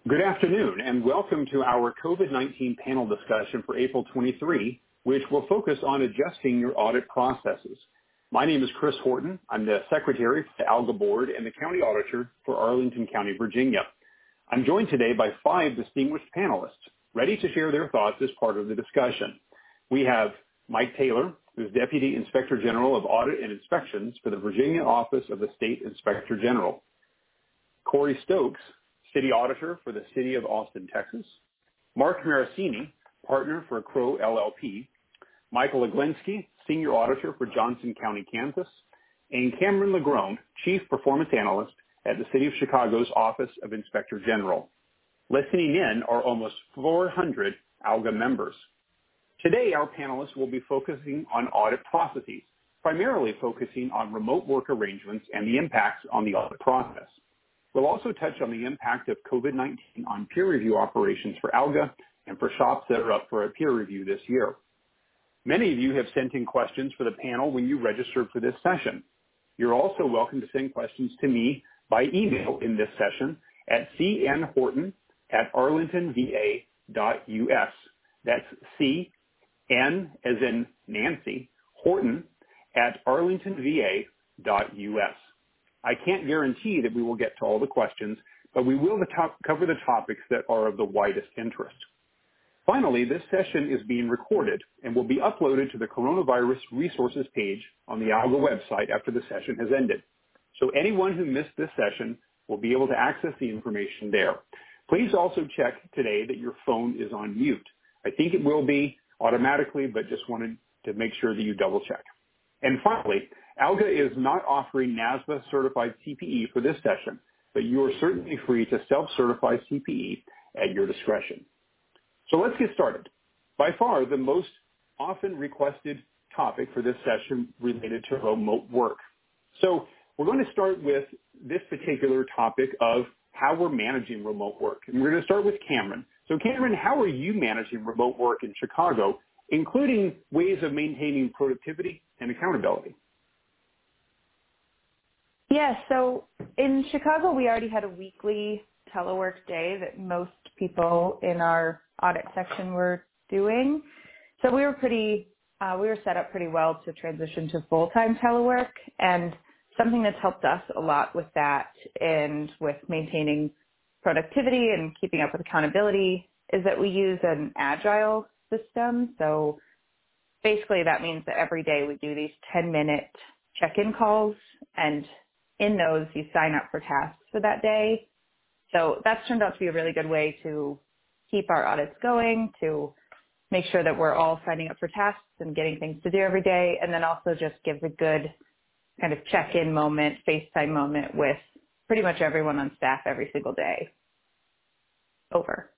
Good afternoon, and welcome to our COVID-19 panel discussion for April 23, which will focus on adjusting your audit processes. My name is Chris Horton. I'm the Secretary for the ALGA Board and the County Auditor for Arlington County, Virginia. I'm joined today by 5 distinguished panelists, ready to share their thoughts as part of the discussion. We have Mike Taylor, who's Deputy Inspector General of Audit and Inspections for the Virginia Office of the State Inspector General. Corey Stokes, City Auditor for the City of Austin, Texas. Mark Marasini, Partner for Crow LLP. Michael Oglensky, Senior Auditor for Johnson County, Kansas. And Cameron Legrone, Chief Performance Analyst at the City of Chicago's Office of Inspector General. Listening in are almost 400 ALGA members. Today, our panelists will be focusing on audit processes, primarily focusing on remote work arrangements and the impacts on the audit process. We'll also touch on the impact of COVID-19 on peer review operations for ALGA and for shops that are up for a peer review this year. Many of you have sent in questions for the panel when you registered for this session. You're also welcome to send questions to me by email in this session at cnhorton@arlingtonva.us. That's C-N as in Nancy, Horton @arlingtonva.us. I can't guarantee that we will get to all the questions, but we will cover the topics that are of the widest interest. Finally, this session is being recorded and will be uploaded to the Coronavirus Resources page on the ALGA website after the session has ended. So anyone who missed this session will be able to access the information there. Please also check today that your phone is on mute. I think it will be automatically, but just wanted to make sure that you double check. And finally, ALGA is not offering NASBA certified CPE for this session, but you are certainly free to self-certify CPE at your discretion. So let's get started. By far, the most often requested topic for this session related to remote work. So we're going to start with this particular topic of how we're managing remote work. And we're going to start with Cameron. So Cameron, how are you managing remote work in Chicago, including ways of maintaining productivity and accountability? Yeah, so in Chicago, we already had a weekly telework day that most people in our audit section were doing. So we were set up pretty well to transition to full-time telework. And something that's helped us a lot with that and with maintaining productivity and keeping up with accountability is that we use an agile system. So basically that means that every day we do these 10-minute check-in calls, and in those you sign up for tasks for that day. So that's turned out to be a really good way to keep our audits going, to make sure that we're all signing up for tasks and getting things to do every day, and then also just gives a good kind of check-in moment, FaceTime moment with pretty much everyone on staff every single day. Over.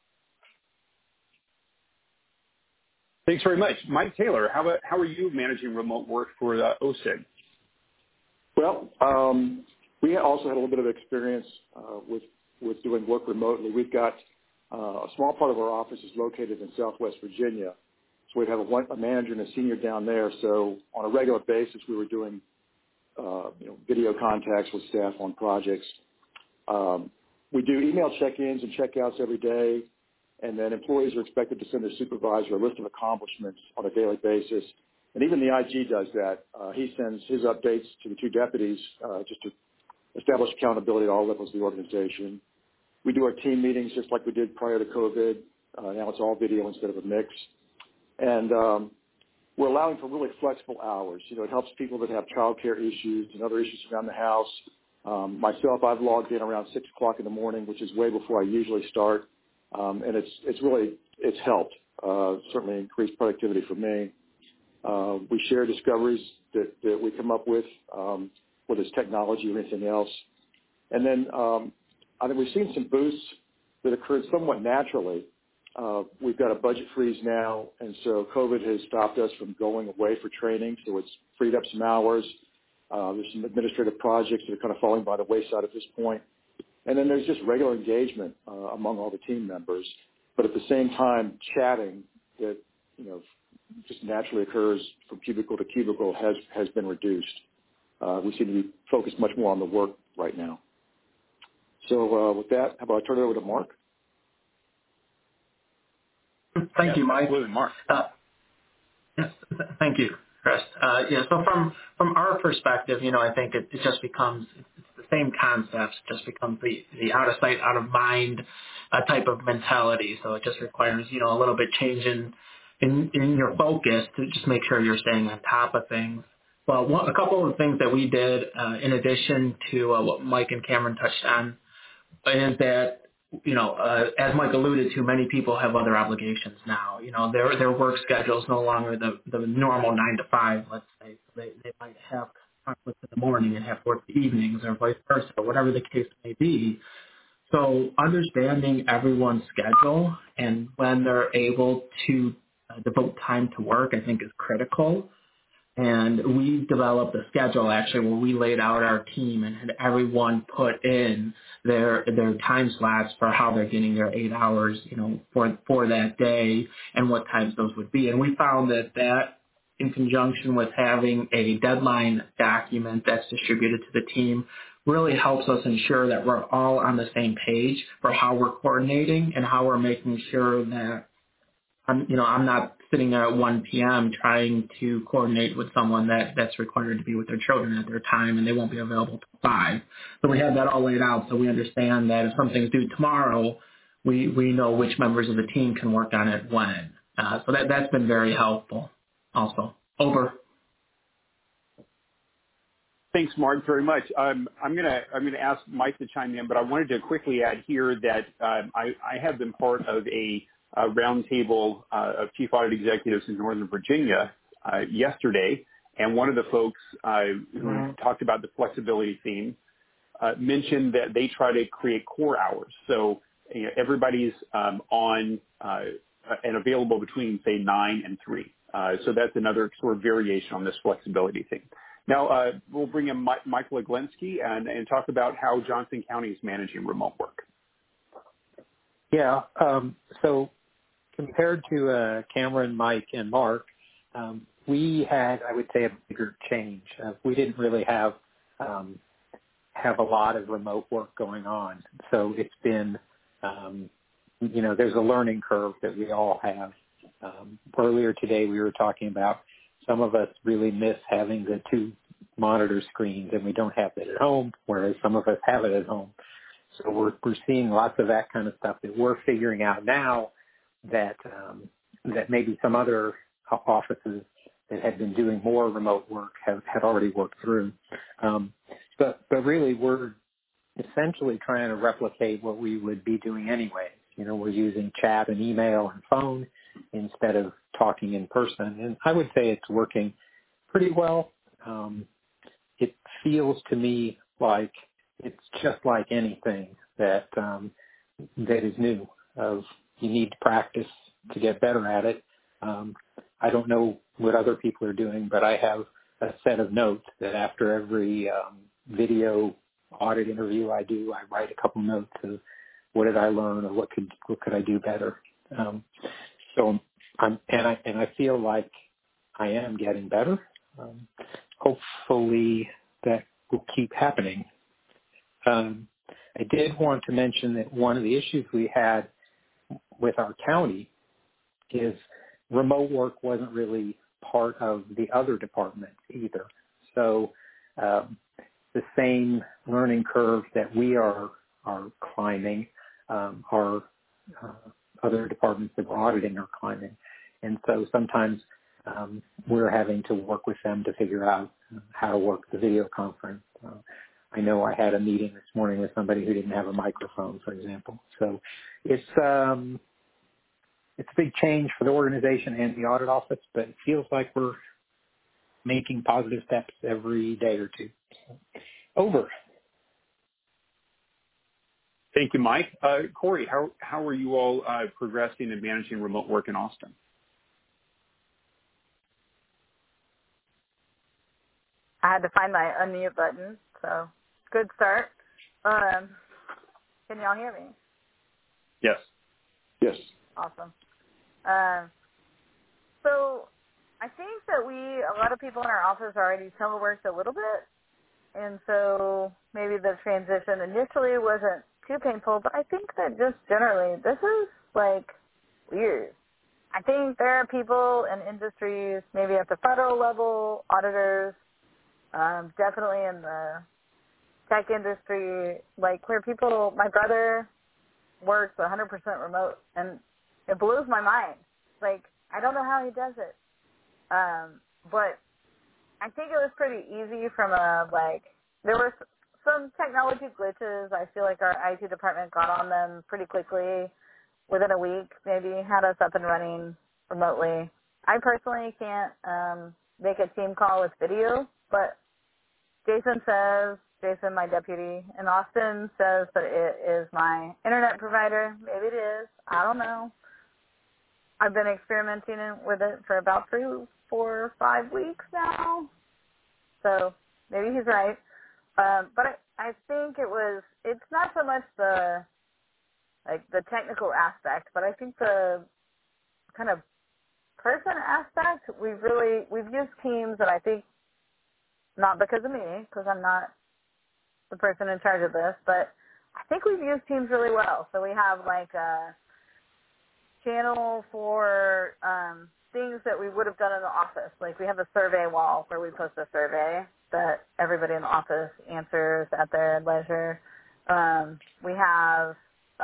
Thanks very much. Mike Taylor, how are you managing remote work for OSIG? Well, we also had a little bit of experience with doing work remotely. We've got a small part of our office is located in Southwest Virginia, so we have a manager and a senior down there. So on a regular basis, we were doing video contacts with staff on projects. We do email check-ins and check-outs every day, and then employees are expected to send their supervisor a list of accomplishments on a daily basis. And even the IG does that. He sends his updates to the 2 deputies just to establish accountability at all levels of the organization. We do our team meetings just like we did prior to COVID. Now it's all video instead of a mix. And we're allowing for really flexible hours. You know, it helps people that have childcare issues and other issues around the house. Myself, I've logged in around 6 o'clock in the morning, which is way before I usually start. And it's helped, certainly increased productivity for me. We share discoveries that we come up with, whether it's technology or anything else. And then I think we've seen some boosts that occurred somewhat naturally. We've got a budget freeze now, and so COVID has stopped us from going away for training, so it's freed up some hours. There's some administrative projects that are kind of falling by the wayside at this point. And then there's just regular engagement among all the team members. But at the same time, chatting that, just naturally occurs from cubicle to cubicle has been reduced. We seem to be focused much more on the work right now. So with that, how about I turn it over to Mark? Thank you, Mike. Absolutely, Mark. Yes, thank you, Chris. So from our perspective, I think it just becomes it's the same concepts, just becomes the out of sight, out of mind type of mentality. So it just requires a little bit change in your focus to just make sure you're staying on top of things. Well, a couple of things that we did in addition to what Mike and Cameron touched on is that as Mike alluded to, many people have other obligations now. Their work schedule is no longer the normal 9 to 5, let's say. So they might have conflicts in the morning and have work in the evenings or vice versa, whatever the case may be. So understanding everyone's schedule and when they're able to devote time to work, I think, is critical. And we developed a schedule actually where we laid out our team and had everyone put in their time slots for how they're getting their 8 hours, for that day and what times those would be. And we found that in conjunction with having a deadline document that's distributed to the team really helps us ensure that we're all on the same page for how we're coordinating and how we're making sure that I'm not sitting there at 1 p.m. trying to coordinate with someone that's required to be with their children at their time, and they won't be available till 5. So we have that all laid out so we understand that if something's due tomorrow, we know which members of the team can work on it when. So that's been very helpful also. Over. Thanks, Mark, very much. I'm gonna ask Mike to chime in, but I wanted to quickly add here that I have been part of a roundtable of chief audit executives in Northern Virginia yesterday, and one of the folks who talked about the flexibility theme mentioned that they try to create core hours. So everybody's on and available between, say, 9 and 3. So that's another sort of variation on this flexibility thing. Now, we'll bring in Michael Oglensky and talk about how Johnson County is managing remote work. Yeah, so compared to Cameron, Mike, and Mark, we had, I would say, a bigger change. We didn't really have a lot of remote work going on. So it's been, there's a learning curve that we all have. Earlier today, we were talking about some of us really miss having the 2 monitor screens, and we don't have it at home, whereas some of us have it at home. So we're seeing lots of that kind of stuff that we're figuring out now that maybe some other offices that had been doing more remote work had already worked through. But really, we're essentially trying to replicate what we would be doing anyway. We're using chat and email and phone instead of talking in person. And I would say it's working pretty well. It feels to me like it's just like anything that is new. You need to practice to get better at it. I don't know what other people are doing, but I have a set of notes that after every video audit interview I do, I write a couple notes of what did I learn or what could I do better. So I feel like I am getting better. Hopefully that will keep happening. I did want to mention that one of the issues we had with our county is remote work wasn't really part of the other departments either. So the same learning curve that we are climbing, our other departments that we're auditing are climbing. And so sometimes we're having to work with them to figure out how to work the video conference. I know I had a meeting this morning with somebody who didn't have a microphone, for example. So it's a big change for the organization and the audit office, but it feels like we're making positive steps every day or two. Over. Thank you, Mike. Corey, how are you all progressing and managing remote work in Austin? I had to find my unmute button, so good start. Can y'all hear me? Yes. Yes. Awesome. So I think that a lot of people in our office already teleworked a little bit, and so maybe the transition initially wasn't too painful, but I think that just generally this is like weird. I think there are people in industries, maybe at the federal level, auditors, definitely in the tech industry, like where people, my brother works 100% remote, and it blows my mind. Like, I don't know how he does it. But I think it was pretty easy from there were some technology glitches. I feel like our IT department got on them pretty quickly. Within a week, maybe had us up and running remotely. I personally can't make a team call with video, but Jason, my deputy in Austin, says that it is my internet provider. Maybe it is. I don't know. I've been experimenting with it for about 3, 4, 5 weeks now. So maybe he's right. But I think it's not so much the technical aspect, but I think the kind of person aspect, we've used Teams, and I think, not because of me, because I'm not the person in charge of this, but I think we've used Teams really well. So we have like a channel for things that we would have done in the office. Like we have a survey wall where we post a survey that everybody in the office answers at their leisure. We have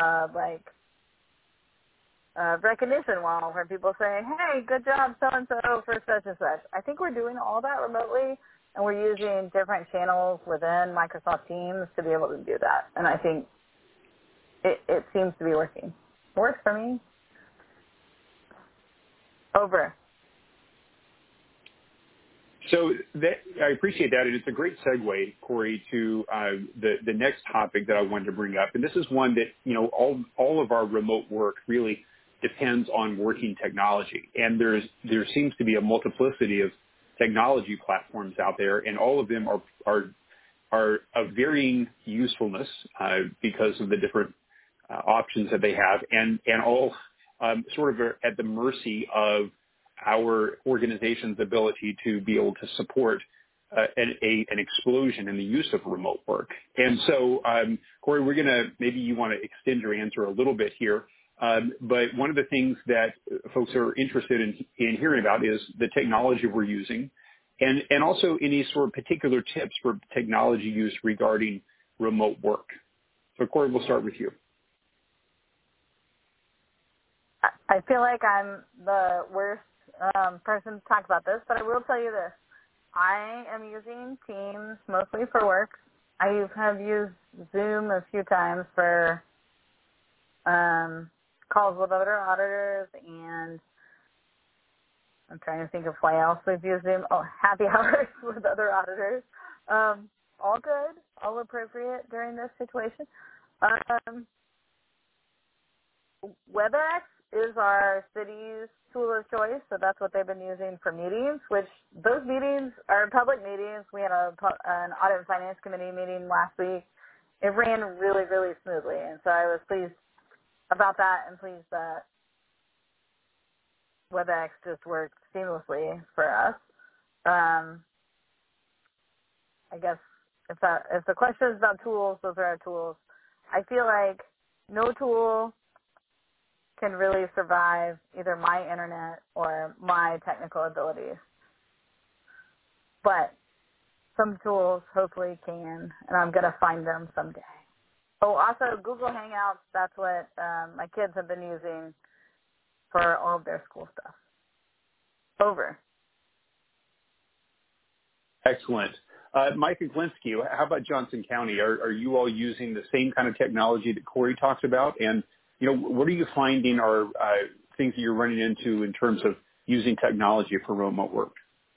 recognition wall where people say, hey, good job so-and-so for such and such. I think we're doing all that remotely, and we're using different channels within Microsoft Teams to be able to do that. And I think it seems to be working. It works for me. Over. So I appreciate that, and it's a great segue, Corey, to the next topic that I wanted to bring up. And this is one that, all of our remote work really depends on working technology. And there seems to be a multiplicity of technology platforms out there, and all of them are of varying usefulness because of the different options that they have, and all sort of are at the mercy of our organization's ability to be able to support an explosion in the use of remote work. And so, Corey, maybe you want to extend your answer a little bit here. But one of the things that folks are interested in hearing about is the technology we're using, and also any sort of particular tips for technology use regarding remote work. So, Corey, we'll start with you. I feel like I'm the worst person to talk about this, but I will tell you this. I am using Teams mostly for work. I have used Zoom a few times for calls with other auditors, and I'm trying to think of why else we've used Zoom. Oh, happy hours with other auditors. All good, all appropriate during this situation. WebEx is our city's tool of choice, so that's what they've been using for meetings, which those meetings are public meetings. We had an audit and finance committee meeting last week. It ran really, really smoothly, and so I was pleased about that and pleased that WebEx just worked seamlessly for us. I guess if the question is about tools, those are our tools. I feel like no tool can really survive either my internet or my technical abilities. But some tools hopefully can, and I'm going to find them someday. Oh, also Google Hangouts, that's what my kids have been using for all of their school stuff. Over. Excellent. Mike Glinski, how about Johnson County? Are you all using the same kind of technology that Corey talks about? And what are you finding are things that you're running into in terms of using technology for remote work?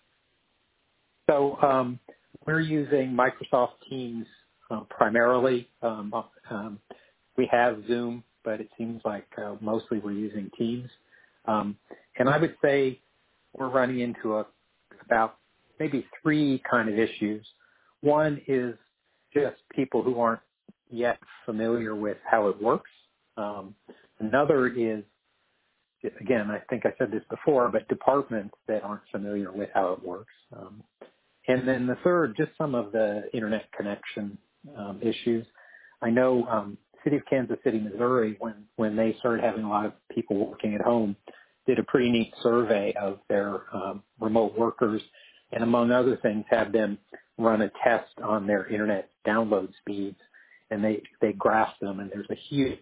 So we're using Microsoft Teams primarily. We have Zoom, but it seems like mostly we're using Teams. And I would say we're running into about maybe 3 kind of issues. One is just people who aren't yet familiar with how it works. Another is, again, I think I said this before, but departments that aren't familiar with how it works. And then the third, just some of the internet connection issues. I know City of Kansas City, Missouri, when they started having a lot of people working at home, did a pretty neat survey of their remote workers, and among other things, had them run a test on their internet download speeds, and they graphed them, and there's a huge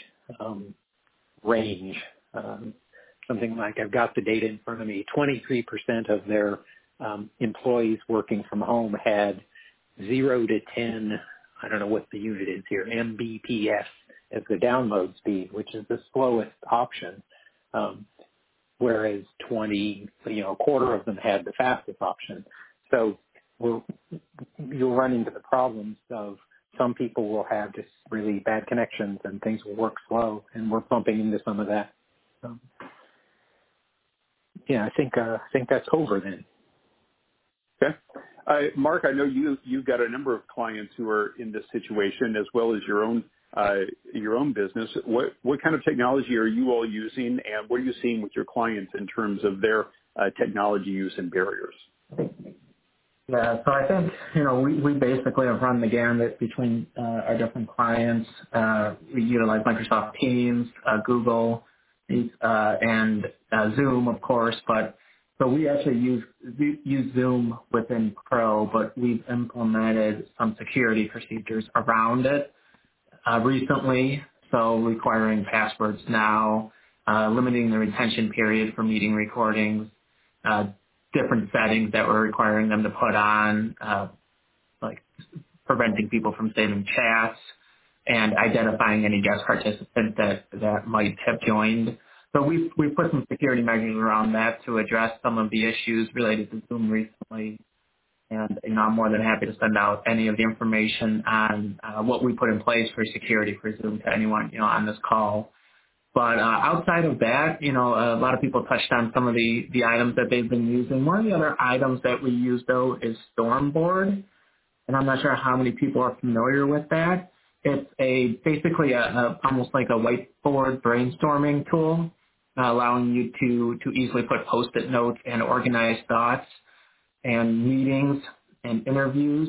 range. Something like, I've got the data in front of me, 23% of their employees working from home had 0 to 10, I don't know what the unit is here, Mbps as the download speed, which is the slowest option, whereas a quarter of them had the fastest option. So you'll run into the problems of some people will have just really bad connections and things will work slow, and we're bumping into some of that. I think that's over then. Okay. Mark, I know you've got a number of clients who are in this situation, as well as your own business. What kind of technology are you all using, and what are you seeing with your clients in terms of their technology use and barriers? Yeah, so I think, we basically have run the gamut between our different clients. We utilize Microsoft Teams, Google, and Zoom, of course, so we actually use Zoom within Pro, but we've implemented some security procedures around it recently, so requiring passwords now, limiting the retention period for meeting recordings, different settings that we're requiring them to put on, like preventing people from saving chats, and identifying any guest participant that might have joined. So we've put some security measures around that to address some of the issues related to Zoom recently. And I'm more than happy to send out any of the information on what we put in place for security for Zoom to anyone on this call. But outside of that, a lot of people touched on some of the items that they've been using. One of the other items that we use, though, is Stormboard. And I'm not sure how many people are familiar with that. It's basically almost like a whiteboard brainstorming tool, allowing you to easily put Post-it notes and organize thoughts and meetings and interviews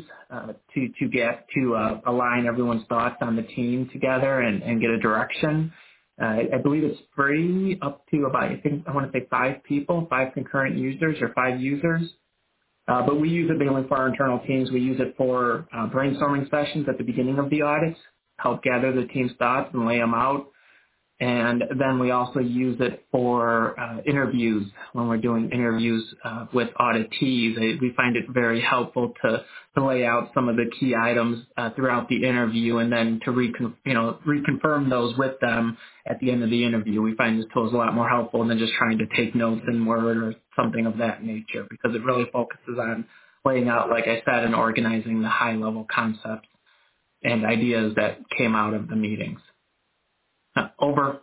to align everyone's thoughts on the team together and get a direction. I believe it's free up to about, I want to say 5 concurrent users or 5 users. But we use it mainly for our internal teams. We use it for brainstorming sessions at the beginning of the audits, help gather the team's thoughts and lay them out. And then we also use it for interviews when we're doing interviews with auditees. We find it very helpful to lay out some of the key items throughout the interview and then to reconfirm those with them at the end of the interview. We find this tool is a lot more helpful than just trying to take notes in Word or something of that nature, because it really focuses on laying out, like I said, and organizing the high-level concepts and ideas that came out of the meetings. Over.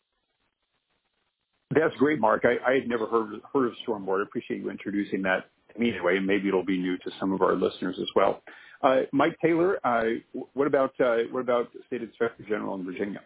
That's great, Mark. I had never heard of Stormboard. I appreciate you introducing that to me anyway, and maybe it'll be new to some of our listeners as well. Mike Taylor, what about the State Inspector General in Virginia?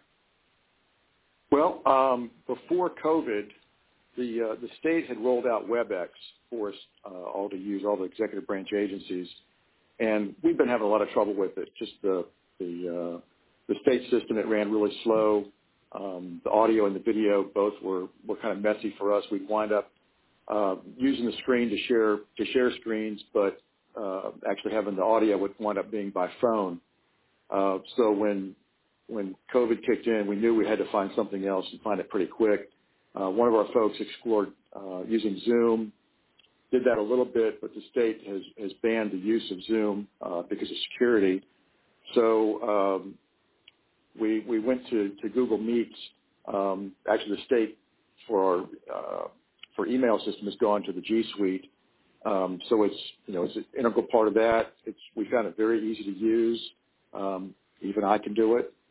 Well, before COVID, the state had rolled out WebEx for us all to use, all the executive branch agencies, and we've been having a lot of trouble with it. Just the state system, it ran really slow. The audio and the video both were kind of messy for us. We'd wind up using the screen to share screens, but actually having the audio would wind up being by phone. So when COVID kicked in, we knew we had to find something else and find it pretty quick. One of our folks explored using Zoom, did that a little bit, but the state has banned the use of Zoom because of security. So we went to Google Meets. Actually, the state for email system has gone to the G Suite. So it's an integral part of that. We found it very easy to use. Even I can do it.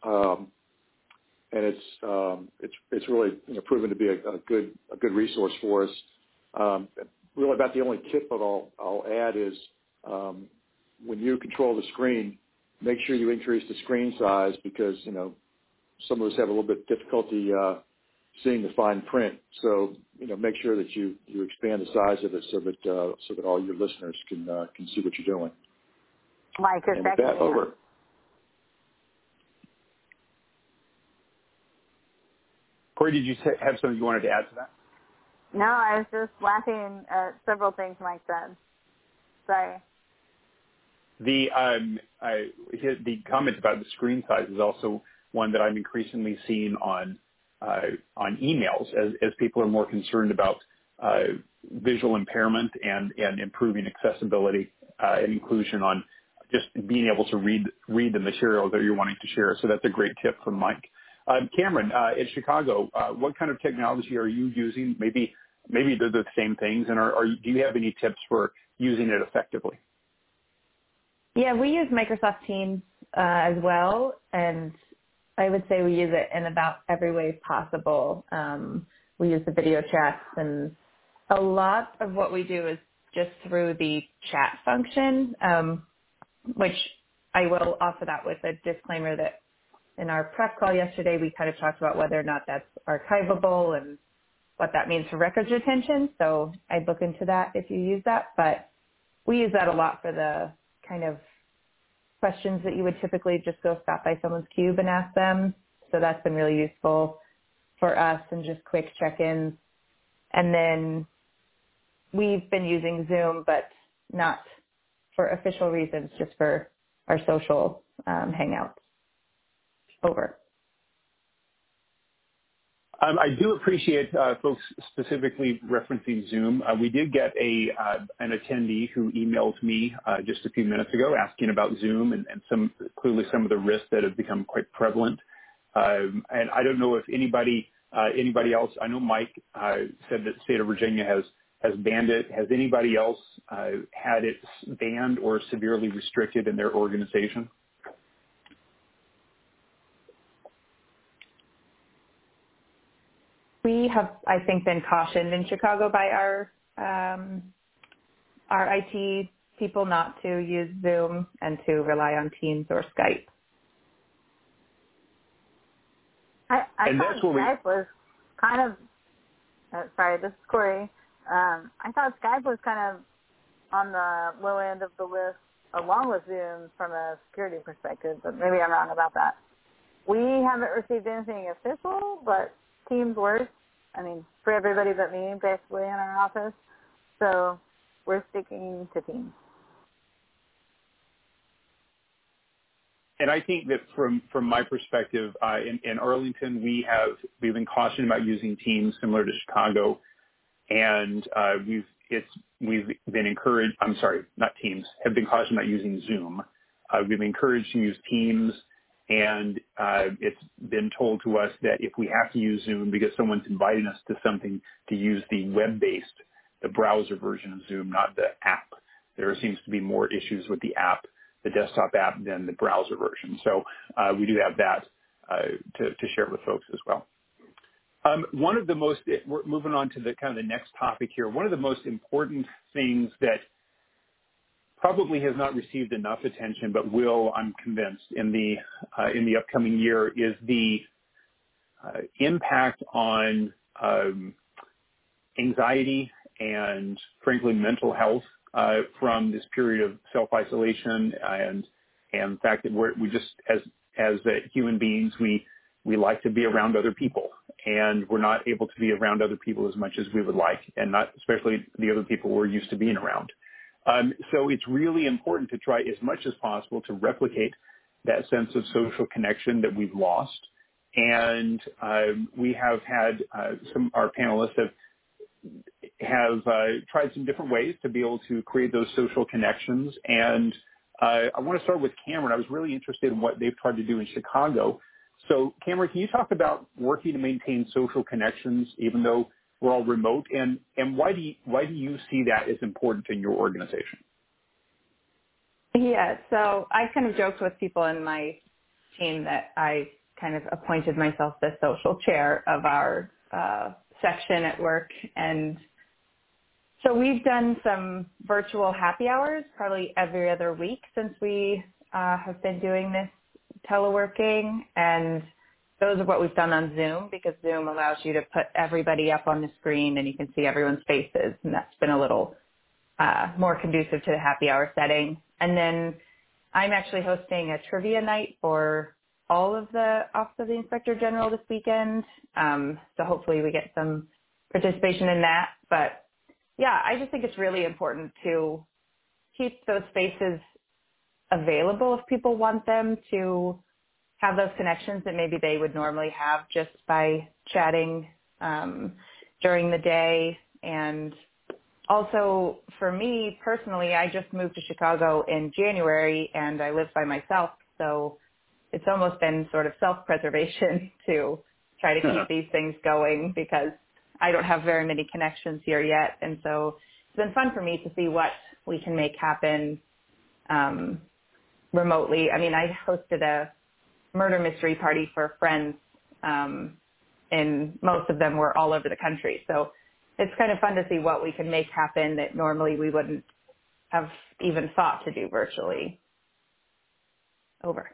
And it's really proven to be a good resource for us. Really, about the only tip that I'll add is when you control the screen, make sure you increase the screen size, because some of us have a little bit difficulty seeing the fine print. So make sure that you expand the size of it so that all your listeners can see what you're doing. Mike, and with that, over. Or did you have something you wanted to add to that? No, I was just laughing at several things Mike said. Sorry. The comment about the screen size is also one that I'm increasingly seeing on emails as people are more concerned about visual impairment and improving accessibility and inclusion on just being able to read the material that you're wanting to share. So that's a great tip from Mike. Cameron, in Chicago, what kind of technology are you using? Maybe they're the same things, and do you have any tips for using it effectively? Yeah, we use Microsoft Teams as well, and I would say we use it in about every way possible. We use the video chats, and a lot of what we do is just through the chat function, which I will offer that with a disclaimer that in our prep call yesterday, we kind of talked about whether or not that's archivable and what that means for records retention. So I'd look into that if you use that. But we use that a lot for the kind of questions that you would typically just go stop by someone's cube and ask them. So that's been really useful for us and just quick check-ins. And then we've been using Zoom, but not for official reasons, just for our social hangouts. Over. I do appreciate folks specifically referencing Zoom. We did get an attendee who emailed me just a few minutes ago asking about Zoom and clearly some of the risks that have become quite prevalent. And I don't know if anybody else. I know Mike said that the state of Virginia has banned it. Has anybody else had it banned or severely restricted in their organization? We have, I think, been cautioned in Chicago by our IT people not to use Zoom and to rely on Teams or Skype. I thought Skype was kind of, sorry, this is Corey. I thought Skype was kind of on the low end of the list along with Zoom from a security perspective, but maybe I'm wrong about that. We haven't received anything official, but Teams works. I mean, for everybody but me, basically, in our office. So we're sticking to Teams. And I think that from my perspective, in Arlington, we've been cautioned about using Teams similar to Chicago, and we've been encouraged. I'm sorry, not Teams. Have been cautioned about using Zoom. We've been encouraged to use Teams. And it's been told to us that if we have to use Zoom because someone's inviting us to something, to use the web-based, the browser version of Zoom, not the app. There seems to be more issues with the app, the desktop app, than the browser version. So we do have that to share with folks as well. We're moving on to the kind of the next topic here. One of the most important things that probably has not received enough attention, but will, I'm convinced, in the upcoming year, is the impact on anxiety and, frankly, mental health from this period of self-isolation and the fact that we just, as human beings, we like to be around other people, and we're not able to be around other people as much as we would like, and not especially the other people we're used to being around. So it's really important to try as much as possible to replicate that sense of social connection that we've lost. And we have had our panelists have tried some different ways to be able to create those social connections. And I want to start with Cameron. I was really interested in what they've tried to do in Chicago. So Cameron, can you talk about working to maintain social connections even though we're all remote, and why do you see that as important in your organization? Yeah, so I kind of joked with people in my team that I kind of appointed myself the social chair of our section at work, and so we've done some virtual happy hours probably every other week since we have been doing this teleworking, and those are what we've done on Zoom because Zoom allows you to put everybody up on the screen and you can see everyone's faces, and that's been a little more conducive to the happy hour setting. And then I'm actually hosting a trivia night for all of the Office of the Inspector General this weekend. So hopefully we get some participation in that. But yeah, I just think it's really important to keep those spaces available if people want them to have those connections that maybe they would normally have just by chatting during the day. And also for me personally, I just moved to Chicago in January and I live by myself. So it's almost been sort of self-preservation to try to keep these things going because I don't have very many connections here yet. And so it's been fun for me to see what we can make happen remotely. I mean, I hosted a murder mystery party for friends, and most of them were all over the country. So it's kind of fun to see what we can make happen that normally we wouldn't have even thought to do virtually. Over.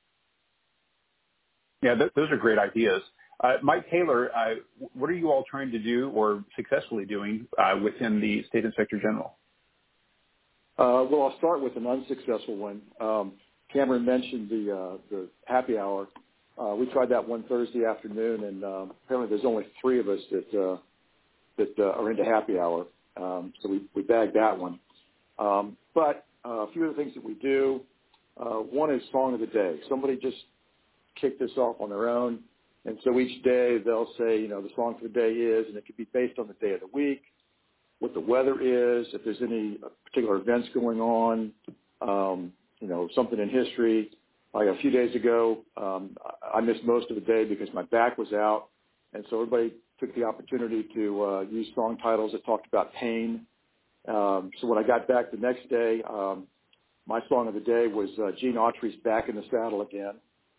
Yeah, those are great ideas. Mike Taylor, what are you all trying to do or successfully doing within the State Inspector General? Well, I'll start with an unsuccessful one. Cameron mentioned the happy hour. We tried that one Thursday afternoon, and apparently there's only 3 of us that are into happy hour. So we bagged that one. But a few of the things that we do, one is Song of the Day. Somebody just kicked this off on their own. And so each day they'll say, the song for the day is, and it could be based on the day of the week, what the weather is, if there's any particular events going on, something in history. Like a few days ago, I missed most of the day because my back was out. And so everybody took the opportunity to use song titles that talked about pain. So when I got back the next day, my song of the day was Gene Autry's Back in the Saddle Again.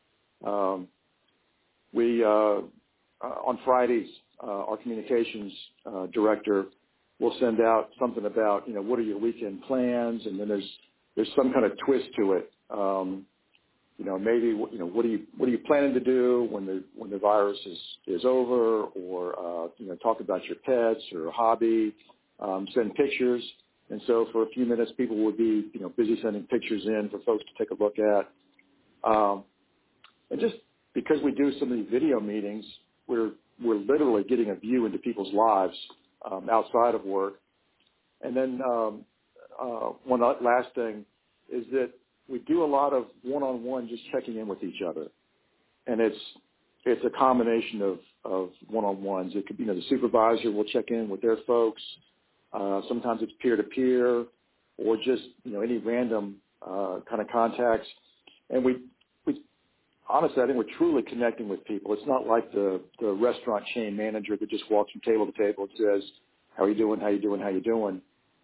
We on Fridays, our communications director will send out something about, what are your weekend plans? And then there's some kind of twist to it. Maybe, what are you planning to do when the virus is over, or, talk about your pets or a hobby, send pictures. And so for a few minutes, people would be, busy sending pictures in for folks to take a look at. And just because we do so many video meetings, we're literally getting a view into people's lives outside of work. And then one last thing is that we do a lot of one-on-one just checking in with each other. And it's a combination of one-on-ones. It could be, the supervisor will check in with their folks. Sometimes it's peer-to-peer or just, any random kind of contacts. And we honestly, I think we're truly connecting with people. It's not like the restaurant chain manager that just walks from table to table and says, how are you doing, how you doing, how you doing?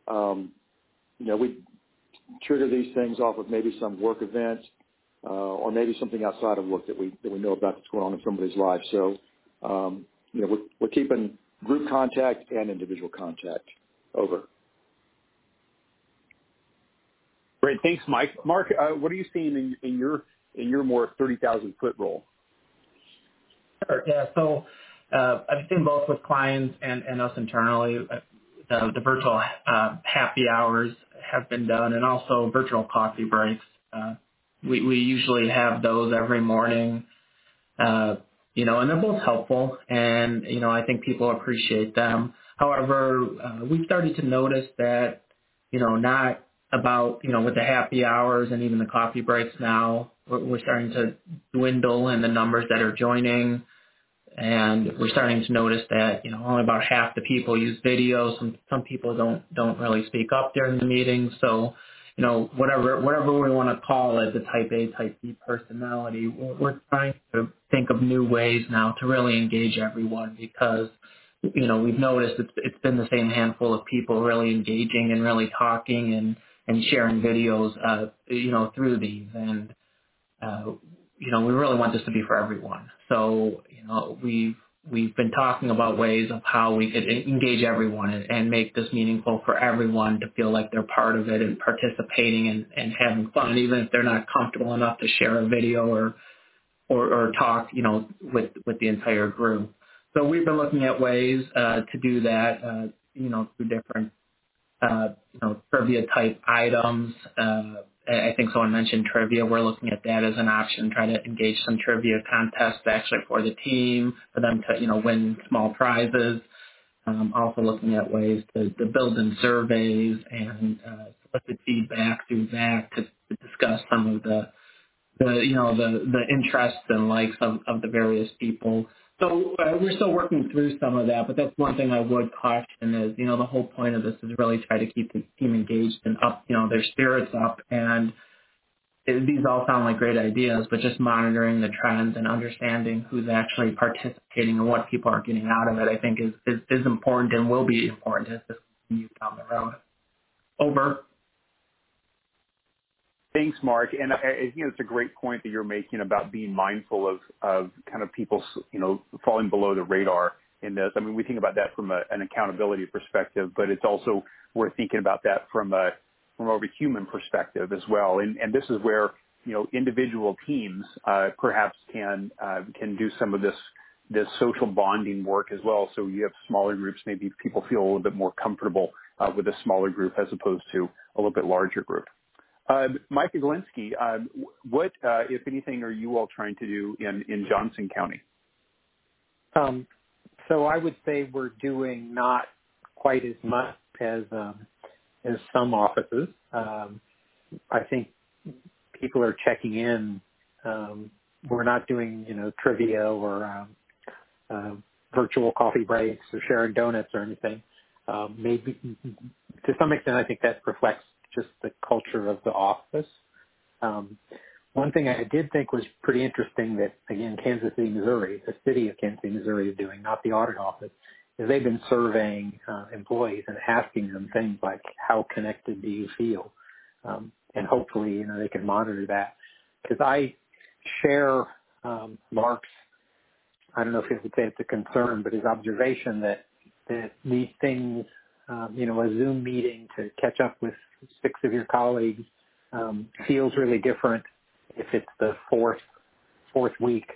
We trigger these things off of maybe some work event or maybe something outside of work that we know about that's going on in somebody's life. So, we're keeping group contact and individual contact. Over. Great. Thanks, Mike. Mark, what are you seeing in your more 30,000-foot role? Sure. Yeah. So I've seen both with clients and us internally. The virtual happy hours have been done, and also virtual coffee breaks. We usually have those every morning, and they're both helpful, and, I think people appreciate them. However, we've started to notice that, not about, with the happy hours and even the coffee breaks now, we're starting to dwindle in the numbers that are joining. And we're starting to notice that, only about half the people use video. Some people don't really speak up during the meeting. So, whatever we want to call it, the type A, type B personality, we're trying to think of new ways now to really engage everyone because, we've noticed it's been the same handful of people really engaging and really talking and sharing videos, through these. And, we really want this to be for everyone. So, we've been talking about ways of how we could engage everyone and make this meaningful for everyone to feel like they're part of it and participating and having fun, even if they're not comfortable enough to share a video or talk, with the entire group. So we've been looking at ways to do that, through different trivia type items, I think someone mentioned trivia. We're looking at that as an option, try to engage some trivia contests actually for the team, for them to, win small prizes. Also looking at ways to build in surveys and solicit feedback through that to discuss some of the interests and likes of the various people. So we're still working through some of that, but that's one thing I would caution is, the whole point of this is really try to keep the team engaged and up, their spirits up. And these all sound like great ideas, but just monitoring the trends and understanding who's actually participating and what people are getting out of it, I think is important and will be important as this continues down the road. Over. Thanks, Mark. And I think it's a great point that you're making about being mindful of kind of people, falling below the radar in this. I mean, we think about that from an accountability perspective, but it's also worth thinking about that from a human perspective as well. And this is where, individual teams perhaps can do some of this social bonding work as well. So you have smaller groups, maybe people feel a little bit more comfortable with a smaller group as opposed to a little bit larger group. Micah Galinsky, what, if anything, are you all trying to do in Johnson County? So I would say we're doing not quite as much as some offices. I think people are checking in. We're not doing, trivia or virtual coffee breaks or sharing donuts or anything. Maybe to some extent, I think that reflects just the culture of the office. One thing I did think was pretty interesting that, again, Kansas City, Missouri, the city of Kansas City, Missouri is doing, not the audit office, is they've been surveying employees and asking them things like, how connected do you feel? And hopefully, they can monitor that. Because I share Mark's, I don't know if he would say it's a concern, but his observation that these things, a Zoom meeting to catch up with 6 of your colleagues feels really different if it's the fourth week.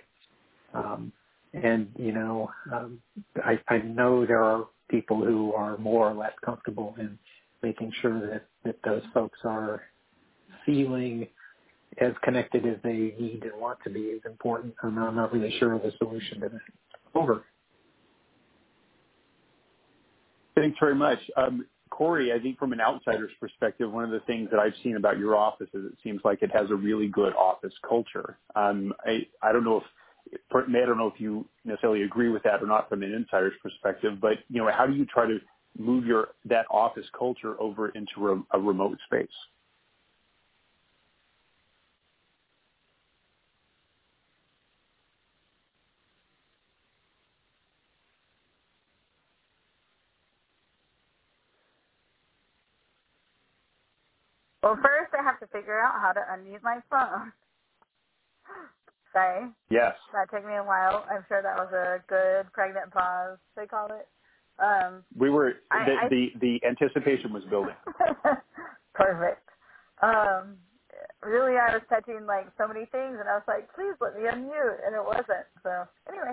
I know there are people who are more or less comfortable in making sure that those folks are feeling as connected as they need and want to be is important. I'm not really sure of the solution to that. Over. Thanks very much. Corey, I think from an outsider's perspective, one of the things that I've seen about your office is it seems like it has a really good office culture. I don't know if you necessarily agree with that or not from an insider's perspective, but how do you try to move that office culture over into a remote space? Well, first I have to figure out how to unmute my phone. Sorry. Yes. That took me a while. I'm sure that was a good pregnant pause, they call it. The anticipation was building. Perfect. Really, I was touching so many things, and I was like, please let me unmute, and it wasn't. So anyway,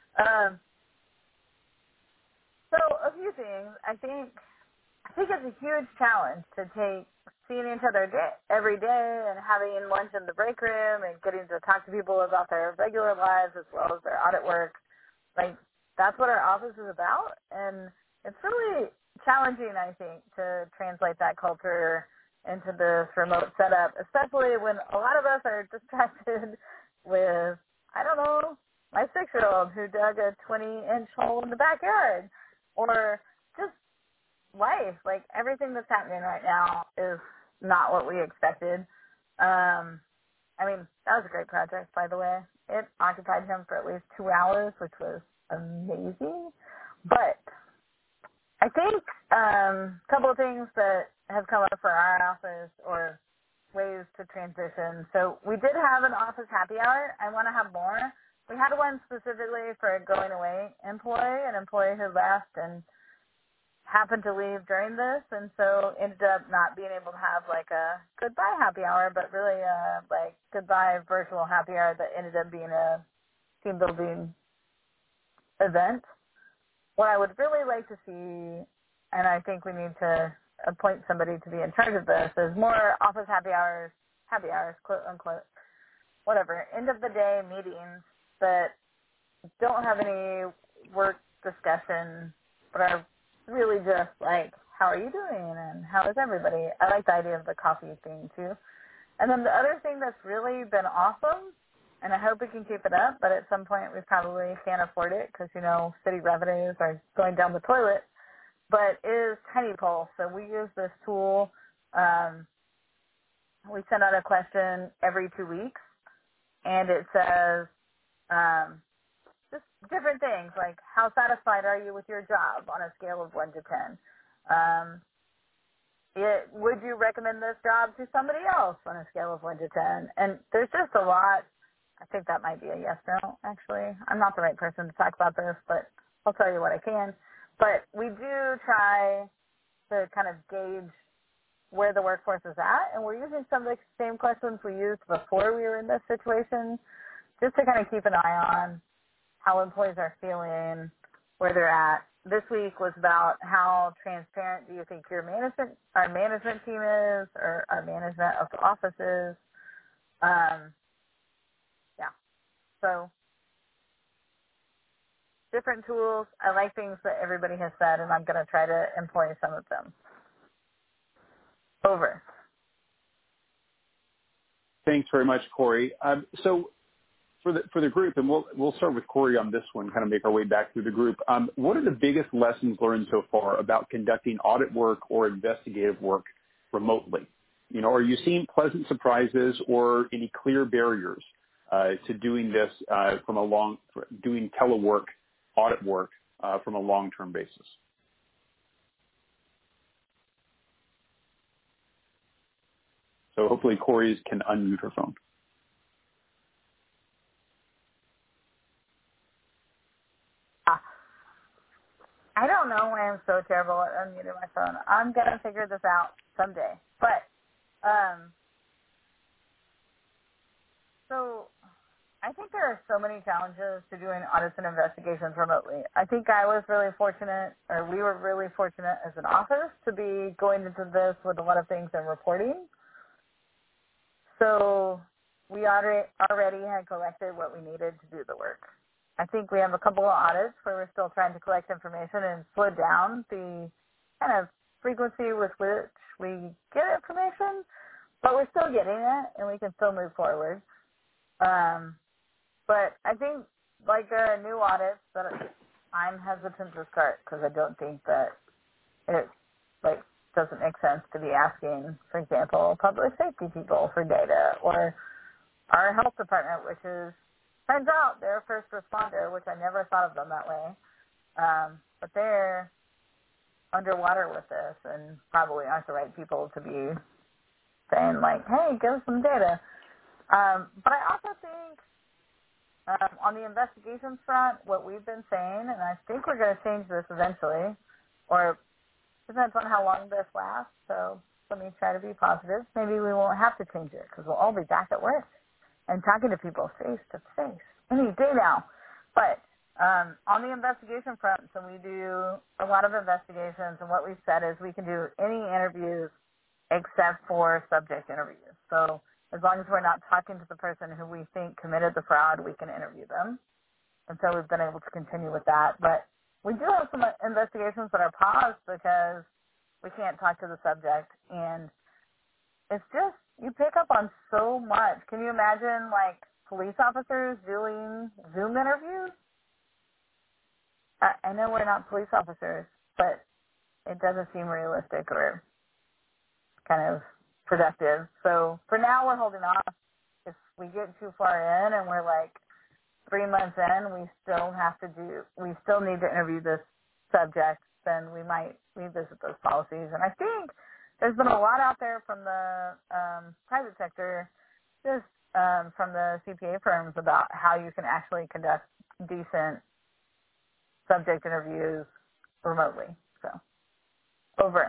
so a few things. I think it's a huge challenge to take seeing each other every day and having lunch in the break room and getting to talk to people about their regular lives as well as their audit work. That's what our office is about. And it's really challenging, I think, to translate that culture into this remote setup, especially when a lot of us are distracted with, I don't know, my 6-year-old who dug a 20-inch hole in the backyard, or just life. Everything that's happening right now is not what we expected. That was a great project, by the way. It occupied him for at least 2 hours, which was amazing. But I think a couple of things that have come up for our office or ways to transition. So we did have an office happy hour. I want to have more. We had one specifically for a going away employee, an employee who left and happened to leave during this, and so ended up not being able to have a goodbye happy hour, but really a goodbye virtual happy hour that ended up being a team building event. What I would really like to see, and I think we need to appoint somebody to be in charge of this, is more office happy hours happy hours, quote unquote, whatever, end of the day meetings that don't have any work discussion, but are really just like, how are you doing and how is everybody? I like the idea of the coffee thing too. And then the other thing that's really been awesome, and I hope we can keep it up, but at some point we probably can't afford it because, city revenues are going down the toilet, but is Tiny Pulse. So we use this tool. We send out a question every 2 weeks, and it says just different things like, how satisfied are you with your job on a scale of 1 to 10? Would you recommend this job to somebody else on a scale of 1 to 10? And there's just a lot. I think that might be a yes/no, actually. I'm not the right person to talk about this, but I'll tell you what I can. But we do try to kind of gauge where the workforce is at, and we're using some of the same questions we used before we were in this situation, just to kind of keep an eye on how employees are feeling, where they're at. This week was about how transparent do you think our management team is, or our management of the office is. So different tools. I like things that everybody has said, and I'm going to try to employ some of them. Over. Thanks very much, Corey. So for the group, and we'll start with Corey on this one, kind of make our way back through the group. What are the biggest lessons learned so far about conducting audit work or investigative work remotely? Are you seeing pleasant surprises or any clear barriers to doing this doing telework audit work from a long-term basis? So hopefully Corey can unmute her phone. I don't know why I'm so terrible at unmuting my phone. I'm going to figure this out someday. But, so I think there are so many challenges to doing audits and investigations remotely. I think I was really fortunate, or we were really fortunate as an office to be going into this with a lot of things in reporting. So we already had collected what we needed to do the work. I think we have a couple of audits where we're still trying to collect information and slow down the kind of frequency with which we get information, but we're still getting it, and we can still move forward. But I think, like, there are new audits that I'm hesitant to start because I don't think that it, doesn't make sense to be asking, for example, public safety people for data, or our health department, which is, turns out they're a first responder, which I never thought of them that way. But they're underwater with this and probably aren't the right people to be saying, hey, give us some data. But I also think on the investigations front, what we've been saying, and I think we're going to change this eventually, or depends on how long this lasts, so let me try to be positive. Maybe we won't have to change it because we'll all be back at work and talking to people face to face any day now. But on the investigation front, so we do a lot of investigations, and what we've said is we can do any interviews except for subject interviews. So as long as we're not talking to the person who we think committed the fraud, we can interview them. And so we've been able to continue with that. But we do have some investigations that are paused because we can't talk to the subject. And it's just, you pick up on so much. Can you imagine, police officers doing Zoom interviews? I know we're not police officers, but it doesn't seem realistic or kind of productive. So for now, we're holding off. If we get too far in and we're 3 months in, we still need to interview this subject, then we might revisit those policies. And I think there's been a lot out there from the private sector, just from the CPA firms, about how you can actually conduct decent subject interviews remotely. So, over.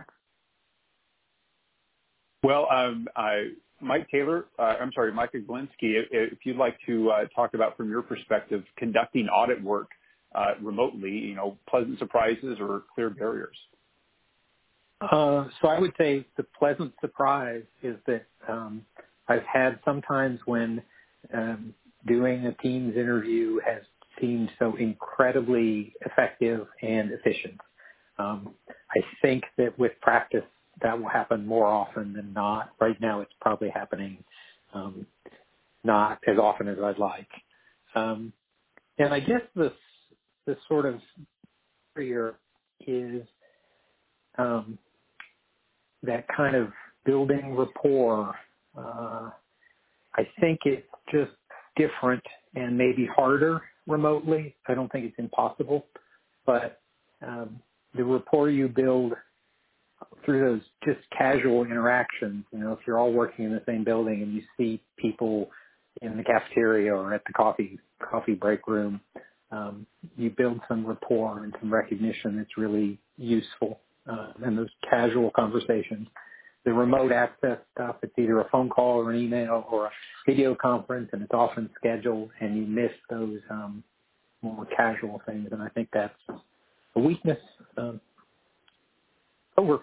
Well, Mike Oglinski, if you'd like to talk about, from your perspective, conducting audit work remotely, pleasant surprises or clear barriers. So I would say the pleasant surprise is that I've had sometimes when doing a Teams interview has seemed so incredibly effective and efficient. I think that with practice, that will happen more often than not. Right now, it's probably happening not as often as I'd like. And I guess this sort of barrier is that kind of building rapport. I think it's just different and maybe harder remotely. I don't think it's impossible, but the rapport you build through those just casual interactions, if you're all working in the same building and you see people in the cafeteria or at the coffee break room, you build some rapport and some recognition that's really useful in those casual conversations. The remote access stuff, it's either a phone call or an email or a video conference, and it's often scheduled, and you miss those more casual things, and I think that's a weakness. Over.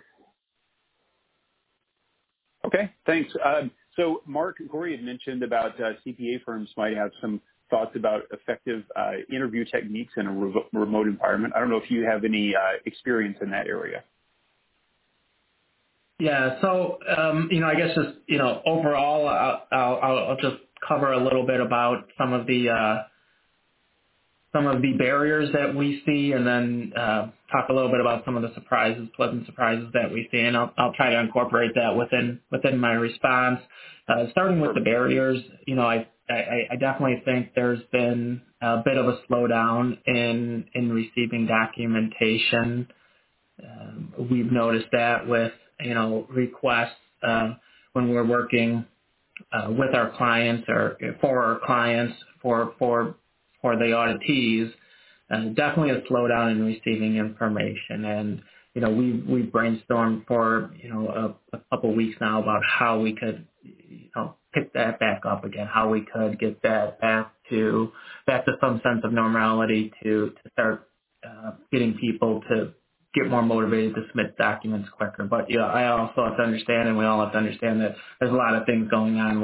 Okay, thanks. So, Mark, Corey had mentioned about CPA firms might have some thoughts about effective interview techniques in a remote environment. I don't know if you have any experience in that area. Yeah, so, I guess just, overall, I'll just cover a little bit about some of the barriers that we see, and then talk a little bit about some of the pleasant surprises that we see, and I'll try to incorporate that within my response. Starting with the barriers, I definitely think there's been a bit of a slowdown in receiving documentation. We've noticed that with requests when we're working with our clients or for our clients for the auditees, definitely a slowdown in receiving information. And we've brainstormed for a couple of weeks now about how we could pick that back up again, how we could get that back to some sense of normality to start getting people to get more motivated to submit documents quicker. But I also have to understand, and we all have to understand, that there's a lot of things going on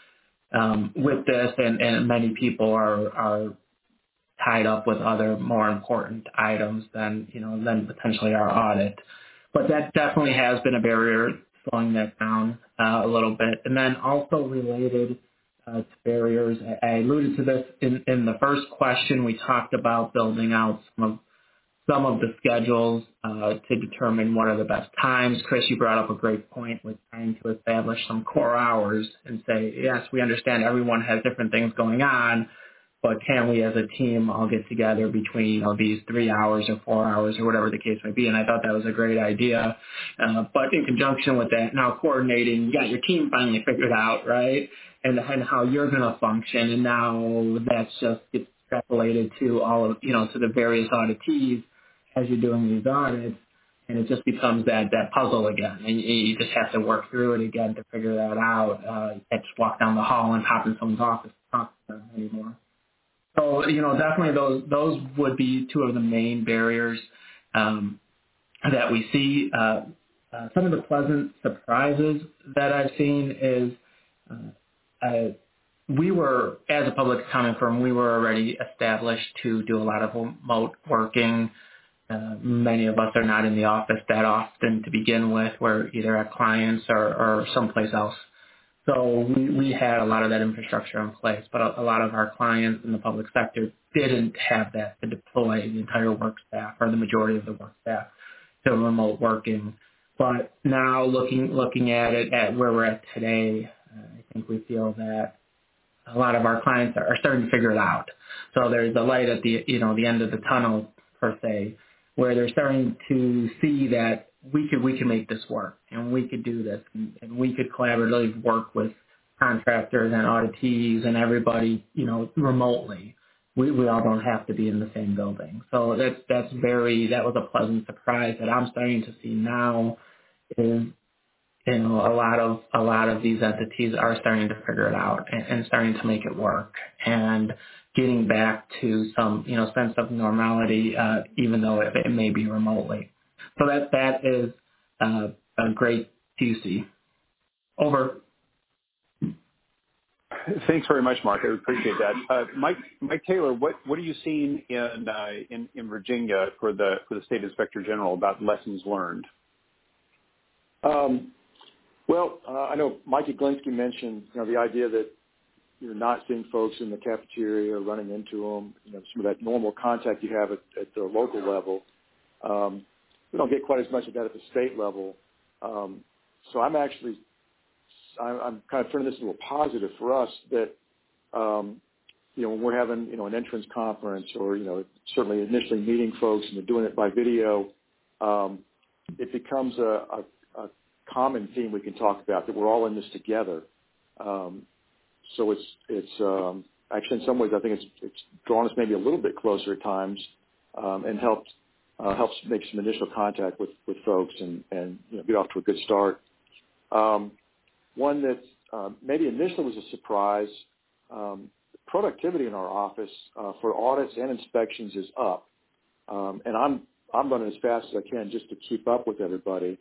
with this, and many people are tied up with other more important items than potentially our audit. But that definitely has been a barrier, slowing that down a little bit. And then also related to barriers, I alluded to this in the first question. We talked about building out some of the schedules to determine what are the best times. Chris, you brought up a great point with trying to establish some core hours and say, yes, we understand everyone has different things going on, but can we as a team all get together between these 3 hours or 4 hours or whatever the case may be? And I thought that was a great idea. But in conjunction with that, now coordinating, you got your team finally figured out, right? And how you're going to function. And now that's just gets extrapolated to all of, to the various auditees as you're doing these audits. And it just becomes that puzzle again. And you just have to work through it again to figure that out. You can't just walk down the hall and hop in someone's office to talk to them anymore. So, definitely those would be two of the main barriers that we see. Some of the pleasant surprises that I've seen is we were, as a public accounting firm, we were already established to do a lot of remote working. Many of us are not in the office that often to begin with. We're either at clients or someplace else. So we had a lot of that infrastructure in place, but a lot of our clients in the public sector didn't have that to deploy the entire work staff or the majority of the work staff to remote working. But now looking at it at where we're at today, I think we feel that a lot of our clients are starting to figure it out. So there's a light at the end of the tunnel, per se, where they're starting to see that we can make this work, and we could do this, and we could collaboratively work with contractors and auditees and everybody, remotely. We all don't have to be in the same building. So that was a pleasant surprise that I'm starting to see now. Is a lot of these entities are starting to figure it out and starting to make it work and getting back to some sense of normality, even though it may be remotely. So that is a great to see. Over. Thanks very much, Mark. I appreciate that. Mike Taylor, what are you seeing in Virginia for the State Inspector General about lessons learned? I know Mikey Glinsky mentioned, the idea that you're not seeing folks in the cafeteria or running into them, some of that normal contact you have at the local level. We don't get quite as much of that at the state level. So I'm kind of turning this into a positive for us that, when we're having, an entrance conference or, certainly initially meeting folks and they're doing it by video, it becomes a common theme we can talk about, that we're all in this together. So it's actually in some ways I think it's drawn us maybe a little bit closer at times, and helps make some initial contact with folks and get off to a good start. One that maybe initially was a surprise, productivity in our office for audits and inspections is up, and I'm running as fast as I can just to keep up with everybody.